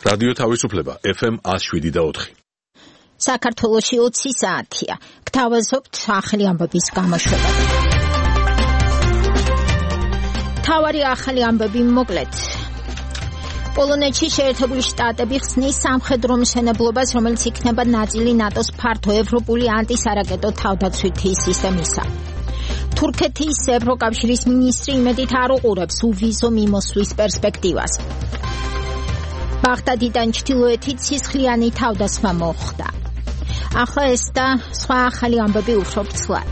რადიო თავისუფლება FM 107.4. საქართველოში 20 საათია. გთავაზობთ ახალი ამბების გამოშვება. თავარი ახალი ამბები მოკლედ. პოლონეთში შეერთებული შტატები ხსნის სამხედრო მშენებლობას, რომელიც იქნება ნაწილი ნატოს ფართო ევროპული ანტისარაკეტო თავდაცვითი სისტემისა. თურქეთის ევროკავშირის მინისტრი იმედით არ უყურებს უვიზო მიმოსვლის პერსპექტივას. ბაღდადიდან ჩრდილოეთით სისხლიანი თავდასხმა მოხდა. ახლა ეს და სხვა ახალი ამბები უფრო ფცლად.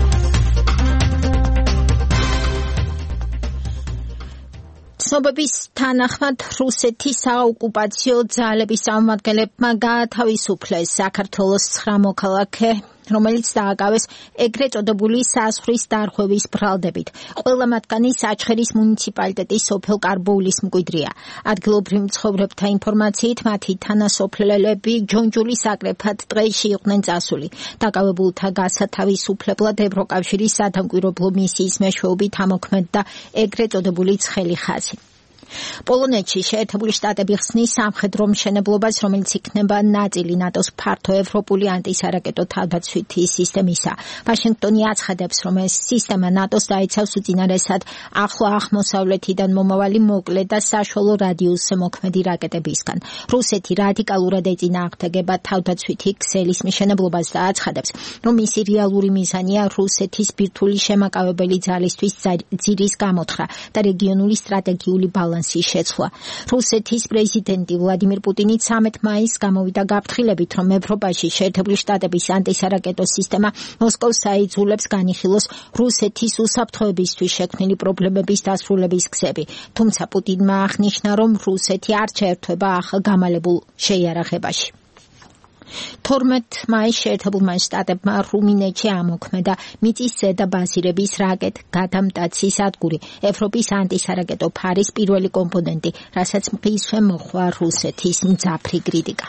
ცნობების თანახმად რუსეთის საოკუპაციო ძალების წარმომადგენლებმა გაათავისუფლეს საქართველოს 9 მოქალაქე, რომელიც დააკავეს ეგრეთ წოდებული საზღვრის დარღვევის ბრალდებით. ყველა მათგანი საჩხერის მუნიციპალიტეტის სოფელ კარბოულის მკვიდრია. ადგილობრივ მცხოვრებთა ინფორმაციით, მათი თანასოფლელები ჯონჯულის საკრეფად ტყეში იყვნენ წასული. დაკავებულთა გასათავისუფლებლად ევროკავშირის სადამკვირვებლო მისიის მეშვეობით ამოქმედდა ეგრეთ წოდებული ცხელი ხაზი. პოლონეთში შეერთებული შტატები ხსნის სამხედრო მშენებლობას, რომელიც იქნება ნაწილი ნატოს ფართო ევროპული ანტისარაკეტო თავდაცვითი სისტემისა. ვაშინგტონი აცხადებს, რომ ეს სისტემა ნატოს დაიცავს უწინარესად ახლო აღმოსავლეთიდან მომავალი მოკლე და საშუალო რადიუსზე მოქმედი რაკეტებისგან. რუსეთი რადიკალურად ეწინააღმდეგება თავდაცვითი ქსელის მშენებლობას და აცხადებს, რომ მისი რეალური მიზანია რუსეთის ბირთვული შემაკავებელი ძალისთვის ძირის გამოთხრა და რეგიონული სტრატეგიული ბალანსი შეცვლა. რუსეთის პრეზიდენტი ვლადიმირ პუტინი 13 მაისს გამოვიდა გაფრთხილებით, რომ ევროპაში შეერთებული შტატების ანტისარაკეტო სისტემა მოსკოვს აიძულებს განიხილოს რუსეთის უსაფრთხოებისთვის შექმნილი პრობლემების დასრულების გზები. თუმცა პუტინმა აღნიშნა, რომ რუსეთი არ შეერთვება ახალგამალებულ შეიარაღებაში. 12 მაისს შეერთებულმა შტატებმა რუმინეთში ამოქმედა მიწისზედა ბაზირების რაკეტ-გადამტაცი სადგური, ევროპის ანტისარაკეტო ფარის პირველი კომპონენტი, რასაც მყისვე მოჰყვა რუსეთის მძაფრი კრიტიკა.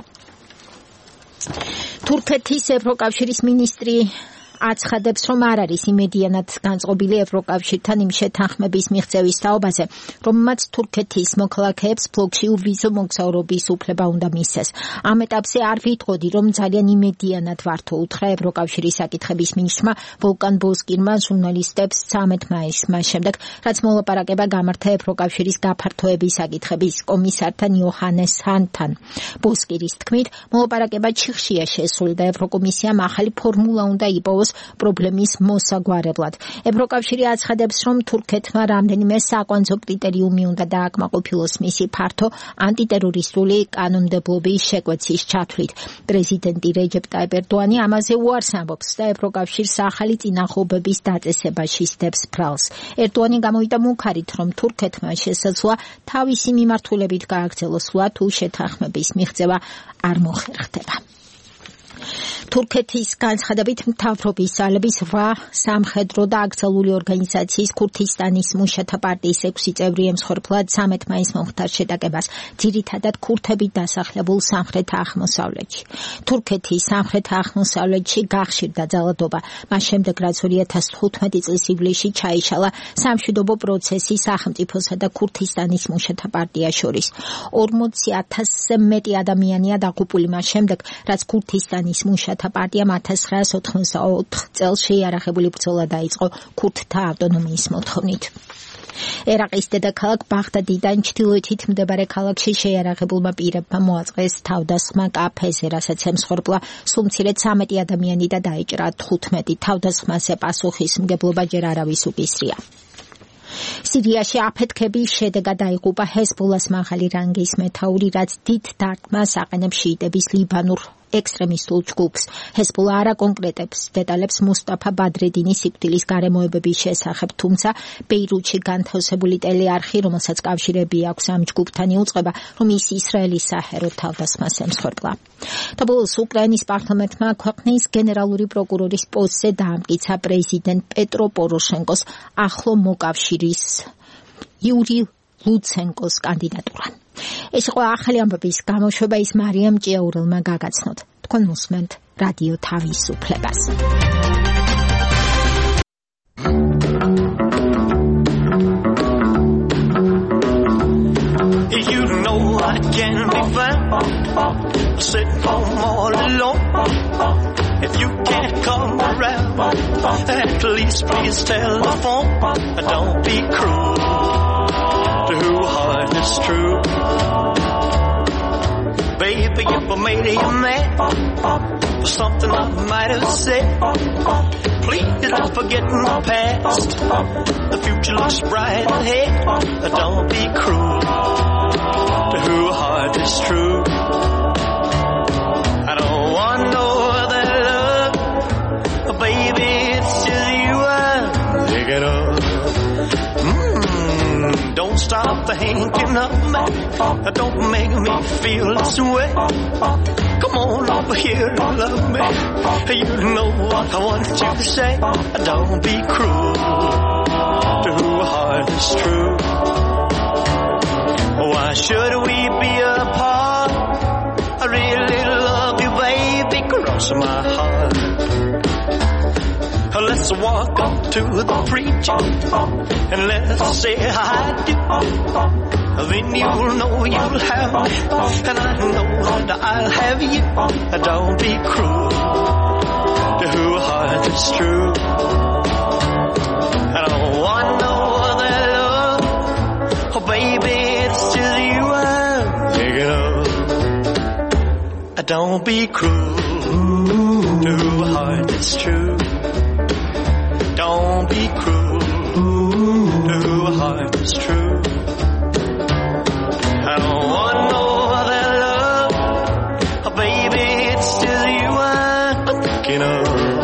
თურქეთის ევროკავშირის მინისტრი აცხადებს, რომ არ არის იმედიანად განწყობილი ევროკავშირთან იმ შეთანხმების მიღწევის თაობაზე, რომ მათ თურქეთის მოქალაქეებს ბლოკში უვიზო მოგზაურობის უფლება უნდა მისცეს. ამ ეტაპზე არ ვიტყოდი, რომ ძალიან იმედიანად ვართო, უთხრა ევროკავშირის საკითხების მინისტრმა ვოლკან ბოსკირმა ჟურნალისტებს 13 მაისს, მას შემდეგ, რაც მოლაპარაკება გამართა ევროკავშირის გაფართოების საკითხების კომისართან იოჰანეს ჰანთან. ბოსკირის თქმით, მოლაპარაკება ჩიხშია შესული და ევროკომისიამ ახალი ფორმულა უნდა იპოვოს პრობლემის მოსაგვარებლად. ევროკავშირი აცხადებს, რომ თურქეთმა რამდენიმე საკვანძო კრიტერიუმი უნდა დააკმაყოფილოს მისი ფართო ანტიტერორისტული კანონმდებლობის შეკვეცის ჩათვლით. პრეზიდენტი რეჯეპ ტაიპ ერდოანი ამაზე უარს ამბობს და ევროკავშირს ახალი წინახობების დაწესებაში სდებს ბრალს. ერდოანი გამოვიდა მუქარით, რომ თურქეთმა შესაძლოა თავისი მიმართულებით გააგრძელოს სვლა თუ შეთანხმების მიღწევა არ მოხერხდება. თურქეთის განცხადებით მთავრობის ძალების 8 სამხედრო და აკრძალული ორგანიზაციის ქურთისტანის მუშათა პარტიის 6 წევრი ემსხვერპლად 13 მაისს მომხდარ შეტაკებას, ძირითადად ქურთებით დასახლებულ სამხრეთ აღმოსავლეთში. თურქეთის სამხრეთ აღმოსავლეთში გახშირდა ძალადობა, მას შემდეგ რაც 2015 წლის ივლისში ჩაიშალა სამშვიდობო პროცესი სახელმწიფოსა და ქურთისტანის მუშათა პარტიას შორის. 40,000-ზე მეტი ადამიანია დაღუპული მას შემდეგ, რაც ქურთისტანის მუშათა პარტიამ 1984 წელს შეიარაღებული ბრძოლა დაიწყო ქურთთა ავტონომიის მოთხოვნით. ერაყის დედაქალაქ ბაღდადიდან ჩრდილოეთით მდებარე ქალაქში შეიარაღებულმა პირებმა მოაწყეს თავდასხმა კაფეზე, რასაც ემსხვერპლა სულ მცირე 13 ადამიანი და დაიჭრა 15. თავდასხმაზე პასუხისმგებლობა ჯერ არავის უკისრია. სირიაში აფეთქების შედეგად დაიღუპა ჰეზბოლას მაღალი რანგის მეთაური, რაც დიდ დარტყმას აყენებს შიიტების ლიბანურ ექსტრემისტულ ჯგუფს. ჰეზბოლა არ აკონკრეტებს დეტალებს მუსტაფა ბადრედინის სიკვდილის გარემოებების შესახებ, თუმცა ბეირუთში განთავსებული ტელეარხი, რომელსაც კავშირები აქვს ამ ჯგუფთან, იუწყება, რომ ის ისრაელის საჰერო თავდასხმას ემსხვერპლა. და ბოლოს უკრაინის პარლამენტმა ქვეყნის გენერალური პროკურორის პოსტზე დაამტკიცა პრეზიდენტ პეტრო პოროშენკოს ახლო მოკავშირის იური ლუცენკოს კანდიდატურა. ეს იყო ახალი ამბების გამოშვება, ის მარიამ ჭიაურელმა გაგაცნოთ. თქვენ უსმენთ რადიო თავისუფლებას. You know I can be fine. At least please telephone. Don't be cruel to whose heart is true. Baby, if I made you mad for something I might have said, please don't forget my past. The future looks bright ahead. Don't be cruel to whose heart is true. I don't want no other love, baby, it's just you I'm thinking of. Don't stop thinking of me. Don't make me feel this way. Come on over here and love me. You know what I want you to say. Don't be cruel to whose heart is true. Why should we be apart? I really love you, baby, cross my heart. Let's walk up to the preacher and let's say I do. Then you'll know you'll have me, and I know that I'll have you. Don't be cruel to whose heart is true. I don't want no other love, oh baby, it's just you I'm thinking of. Don't be cruel to whose heart is true. Don't be cruel to whose heart is true. I don't want no other love, oh baby, it's just you I'm thinking of.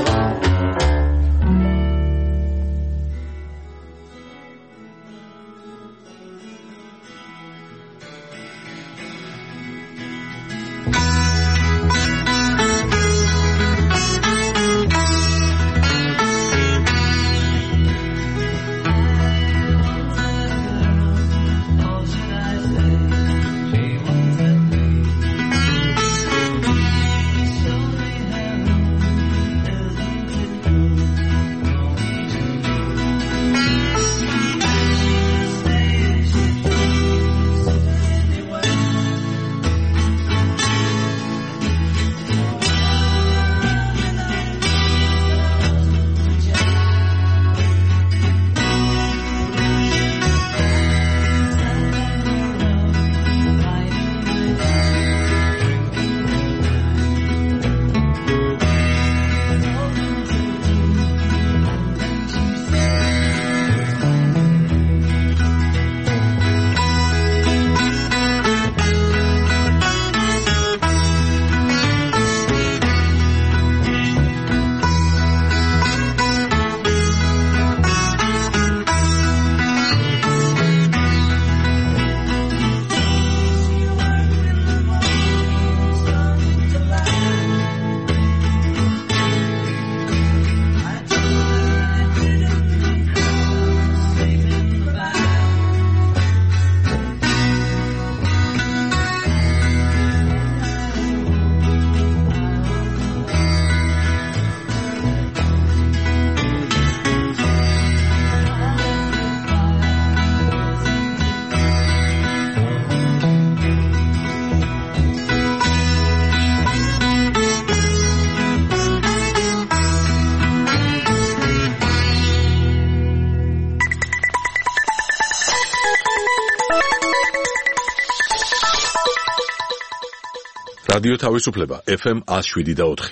რადიო თავისუფლება FM 107.4.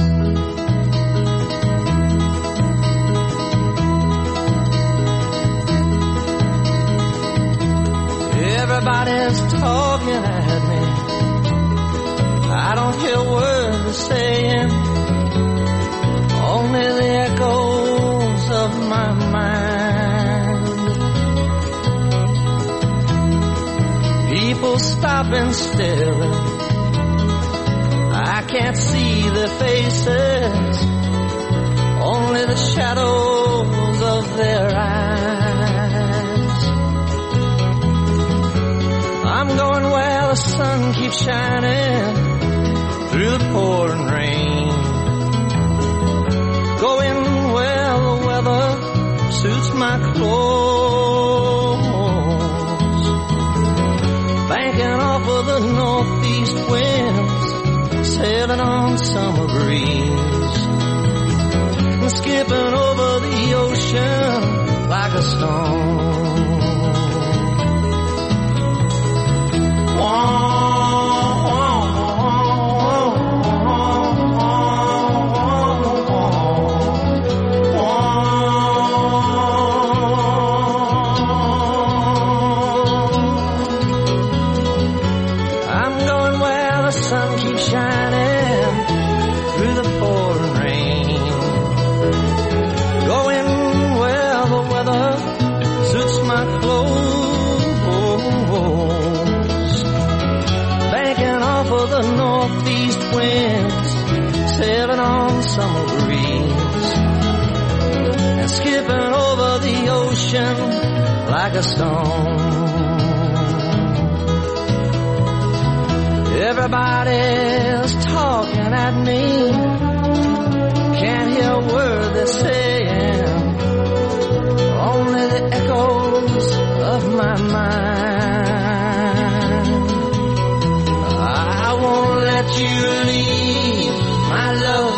Everybody's talking at me. I don't hear words they're saying, only the echoes of my mind. People stopping still, I can't see their faces, only the shadows of their eyes. I'm going where the sun keeps shining through the pouring rain, going where the weather suits my clothes, banking off of the northeast winds, sailing on summer breeze, and skipping over a stone. I'm going where the sun keeps shining through the pouring rain. Going where the weather suits my clothes. Banking off of the northeast winds, sailing on summer breeze, and skipping over the ocean like a stone. Everybody's talking at me, can't hear a word they're saying, only the echoes of my mind. I won't let you leave my love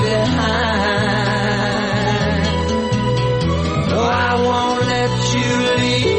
behind. No, I won't let you leave.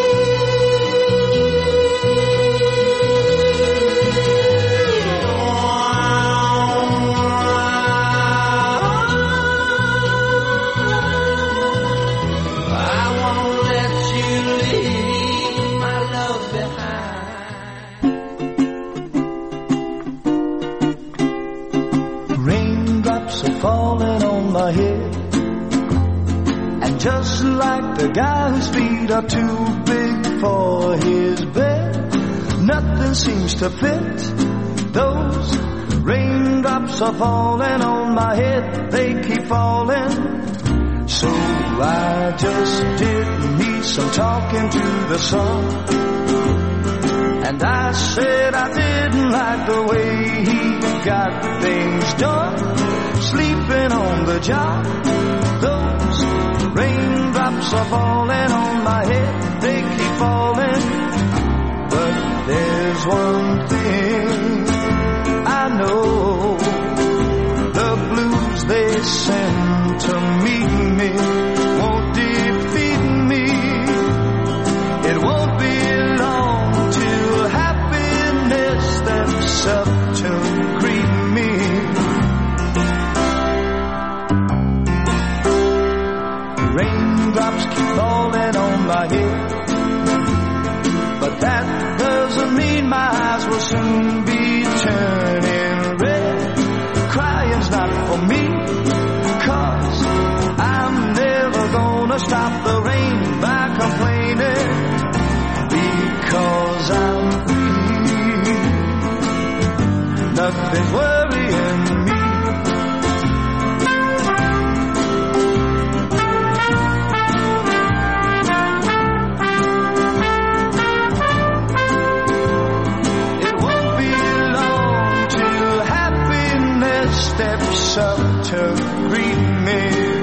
Falling on my head, and just like the guy whose feet are too big for his bed, nothing seems to fit. Those raindrops are falling on my head, they keep falling. So I just did me some talking to the sun, and I said I didn't like the way he got things done. Sleeping on the job, those raindrops are falling on my head, they keep falling. But there's one thing I know, the blues they send to meet me won't defeat me. It won't be long till happiness steps up to greet me. Raindrops keep falling on my head, but that doesn't mean my eyes will soon be turning red. Crying's not for me, 'cause I'm never gonna stop the rain by complaining, because I'm free. Nothing's worrying me. Steps up to greet me.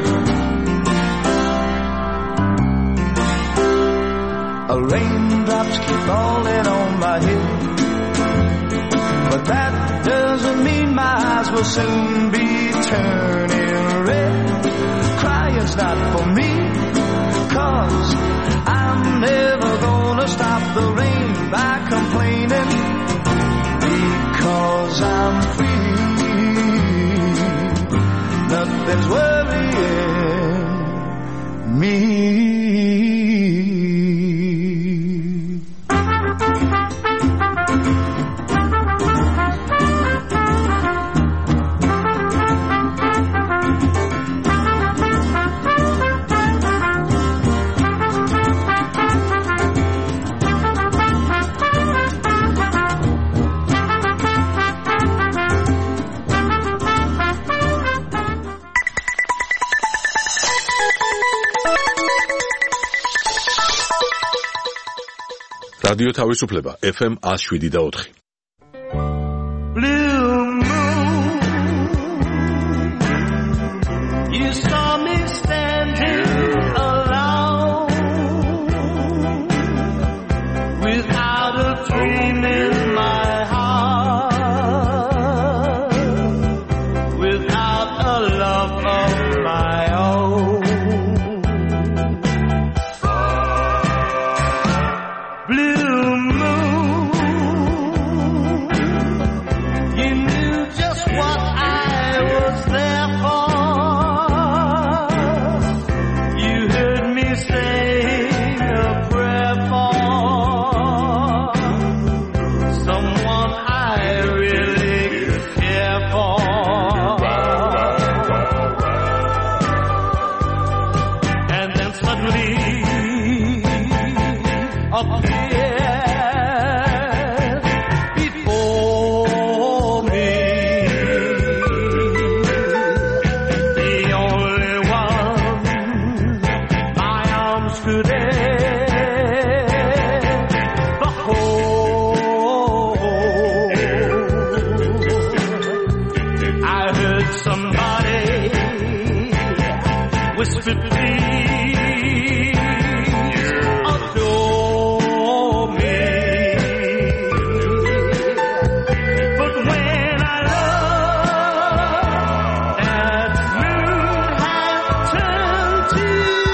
Raindrops keep falling on my head, but that doesn't mean my eyes will soon be turning red. Crying's not for me, 'cause I'm never gonna stop the rain by complaining, because I'm free. Nothing's worrying me. რადიო თავისუფლება FM 107.4. Blue moon, you saw me standing alone, without a dream in my heart, without a love of my own. suddenly appeared before me. The only one my arms could ever hold. I heard somebody whisper, please adore me. But when I looked, that moon had turned to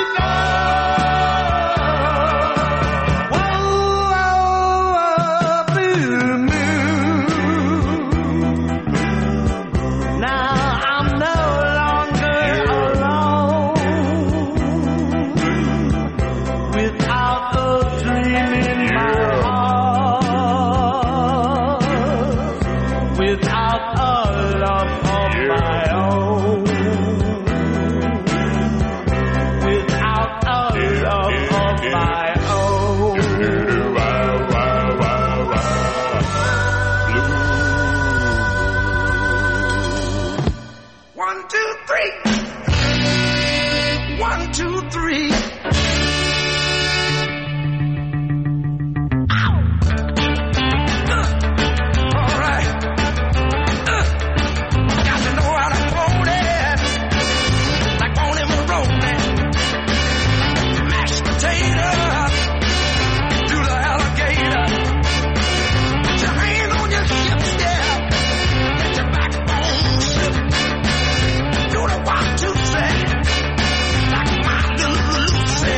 gold. Whoa, blue moon. Now I'm no longer alone. Without a dream in my heart, without a love of my own, without a love of my own. 1, 2, 3. 1, 2, 3. All right. Got to know how to want it, like on him Maroney. Mashed potato to the alligator. Put your hand on your hips, yeah. Let your backbone slip. Do the 1, 2, 3. Like my little Lucy.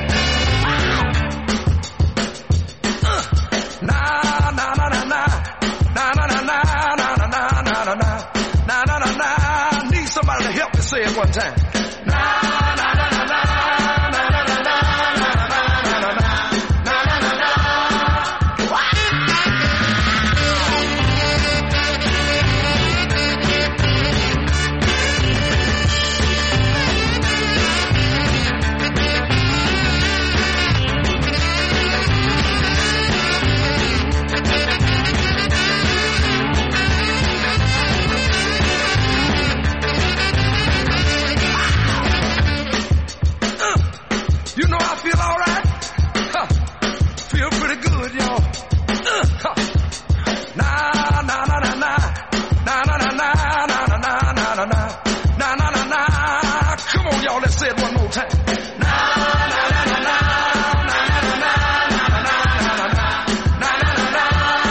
Na na na na na na na na na na na na na na na na na na. Need somebody to help me say it one time. Na na na na na na na na na na na na na na na. You know I feel all right. Feel pretty good, y'all. Na na na na na na na na na na na na na na na na na na. Come on, y'all, let's say it one more time. Na na na na na na na na na na na na na.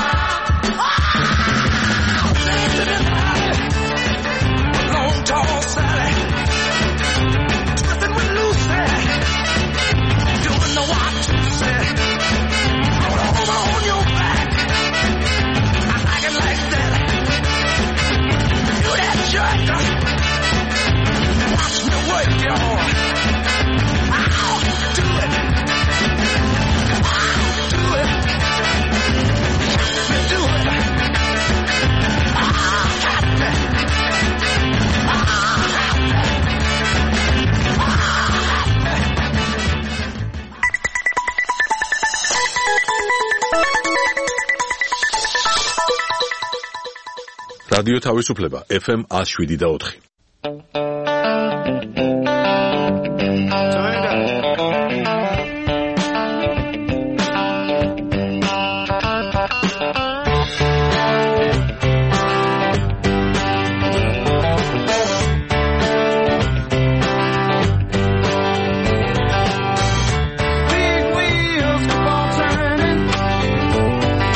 Long tall Sally, twisting with Lucy. Doing the 1, 2, 3. Hold on your back. I like it like that. Do that jerk. Watch me work, y'all. Ow, do it. Ow, do it. Let me do it. Happy. რადიო თავისუფლება FM 107.4. Big wheels keep on turning,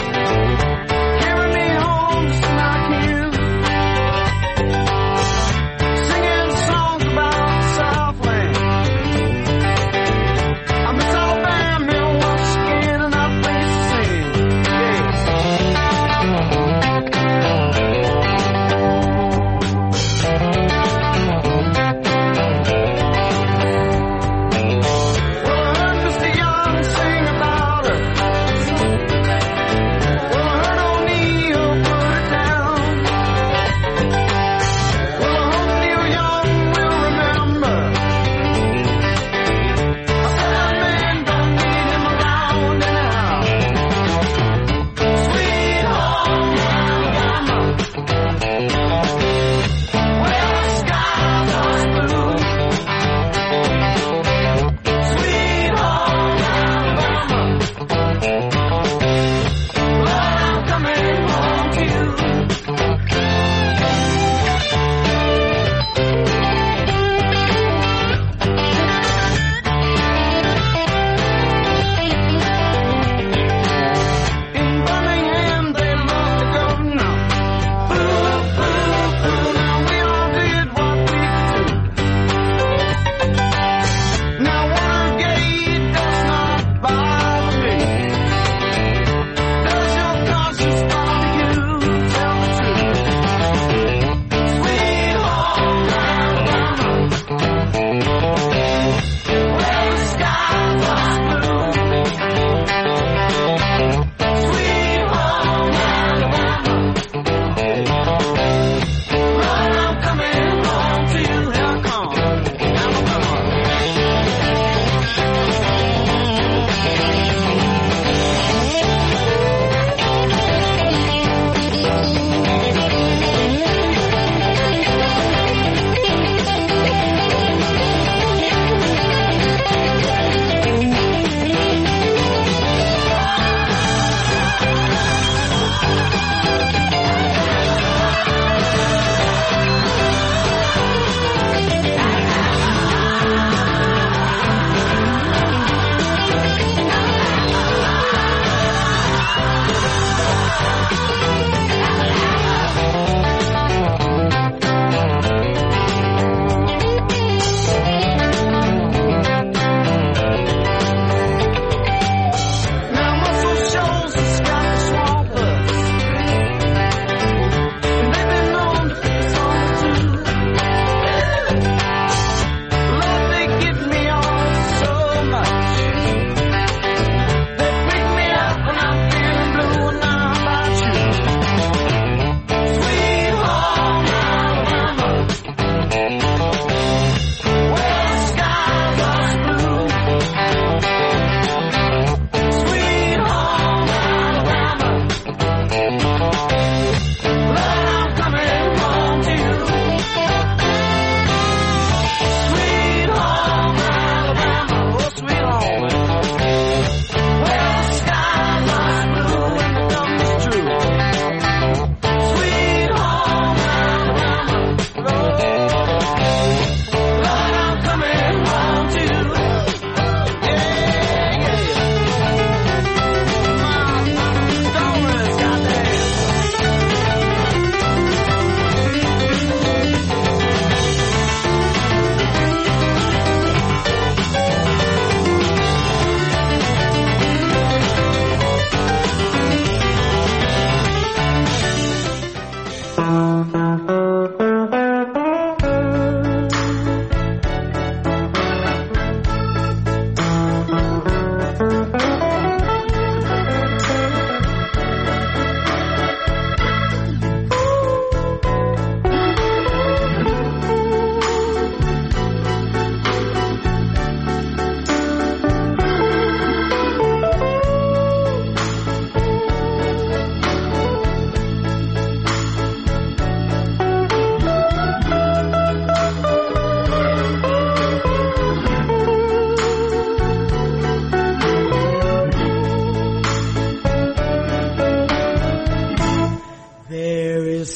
carry me home just like you.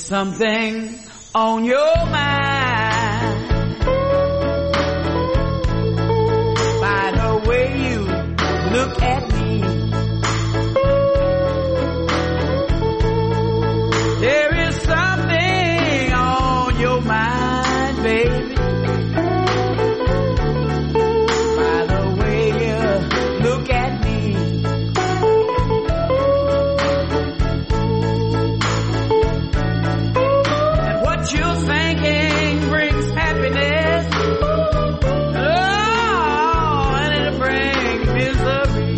something on your mind. By the way you look at me, there is something on your mind, baby. By the way you look at me, and what you're thinking brings happiness. Oh, and it brings misery.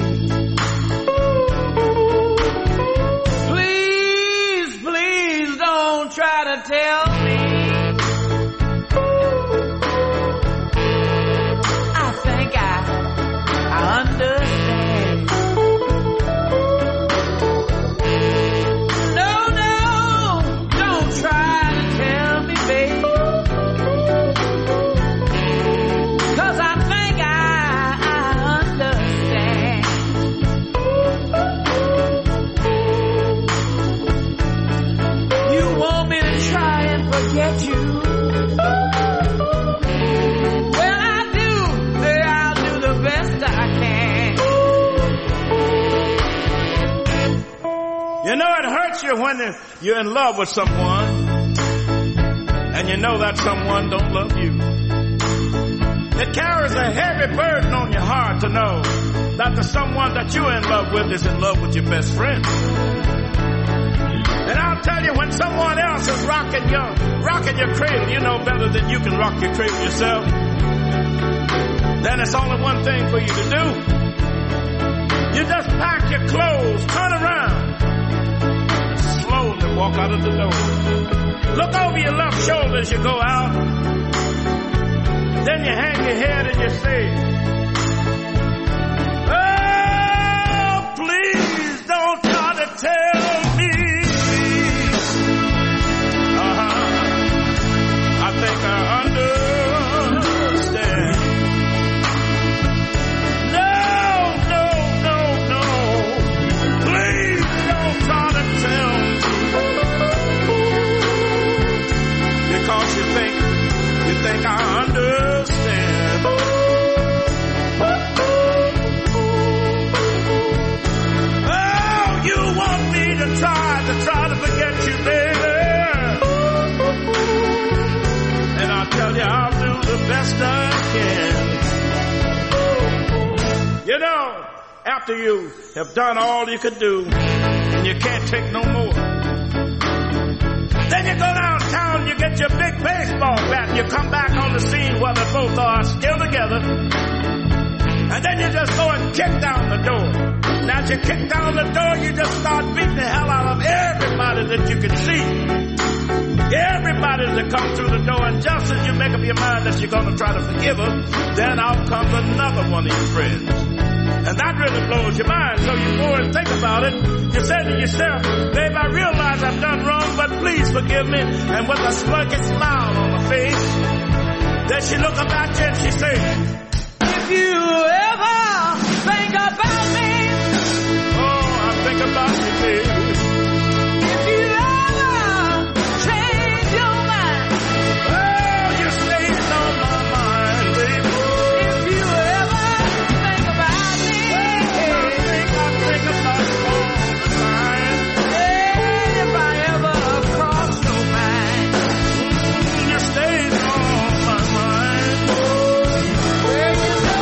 Please, please don't try to tell me I think I understand. No, no, don't try to tell me, baby, 'cause I think I understand. You want me to try and forget you? Well, I'll do the best I can. You know it hurts you when you're in love with someone and you know that someone don't love you. It carries a heavy burden on your heart to know that the someone that you're in love with is in love with your best friend. And I'll tell you, when someone else is rocking your cradle, you know better than you can rock your cradle yourself. Then it's only one thing for you to do. You just pack your clothes, turn around, and slowly walk out of the door. Look over your left shoulder as you go out. Then you hang your head and you say, oh, please don't try to tell me. I think I understand. No, no, no, no. Please don't try to tell me. Because you think I understand. Oh, you want me to try to forget you, baby. And I'll tell you, I'll do the best I can. You know, after you have done all you could do, and you can't take no more, then you go downtown, you get your big baseball bat, and you come back on the scene where they both are still together. And then you just go and kick down the door. And as you kick down the door, you just start beating the hell out of everybody that you can see. Everybody that comes through the door, and just as you make up your mind that you're going to try to forgive her, then out comes another one of your friends. And that really blows your mind, so you go and think about it. You say to yourself, babe, I realize I've done wrong, but please forgive me. And with a smirky smile on her face, then she look up at you and she says, If you ever think about me, oh, I think about you, baby. if you ever change your mind, Oh, you stays on my mind, baby. if you ever think about me, I think about you all the time. if I ever cross your mind, You stays on my mind. well,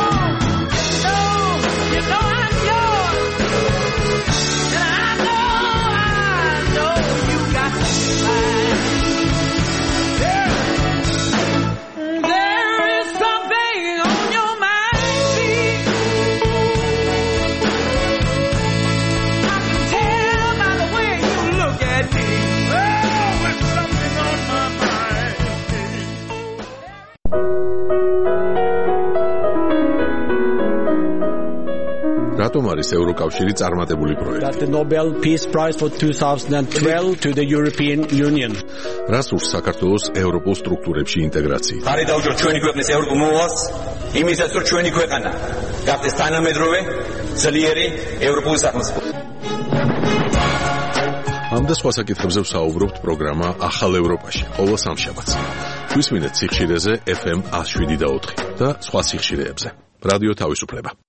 you know I'm yours, and I know you got mine. There is something on your mind, babe. I can tell by the way you look at me. Oh, it's something on my mind. რატომ არის ევროკავშირი წარმატებული პროექტი? That the Nobel Peace Prize for 2012 to the European Union. რას ურს საქართველოს ევროპულ სტრუქტურებში ინტეგრაცია? ხარი დაუჭიროთ ჩვენი ქვეყნის ევროპულ მოვალს, იმისაც რომ ჩვენი ქვეყანა გახდეს თანამედროვე, ძლიერი ევროპული სახელმწიფო. ამ და სხვა საკითხებზე ვსაუბრობთ პროგრამა ახალ ევროპაში, ყოველ სამშაბათს. გვისმინეთ სიხშირეზე FM 107.4 და სხვა სიხშირეებზე. რადიო თავისუფლება.